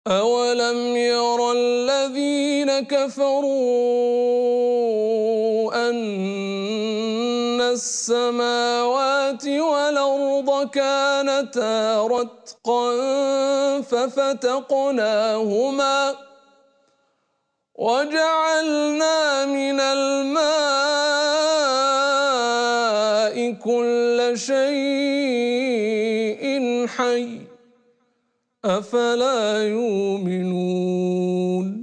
أَوَلَمْ يَرَ الَّذِينَ كَفَرُوا أَنَّ السَّمَاوَاتِ وَالْأَرْضَ كَانَتَا رَتْقًا فَفَتَقْنَاهُمَا وَجَعَلْنَا مِنَ الْمَاءِ كُلَّ شَيْءٍ حَيٍّ ۖ أَفَلَا يُؤْمِنُونَ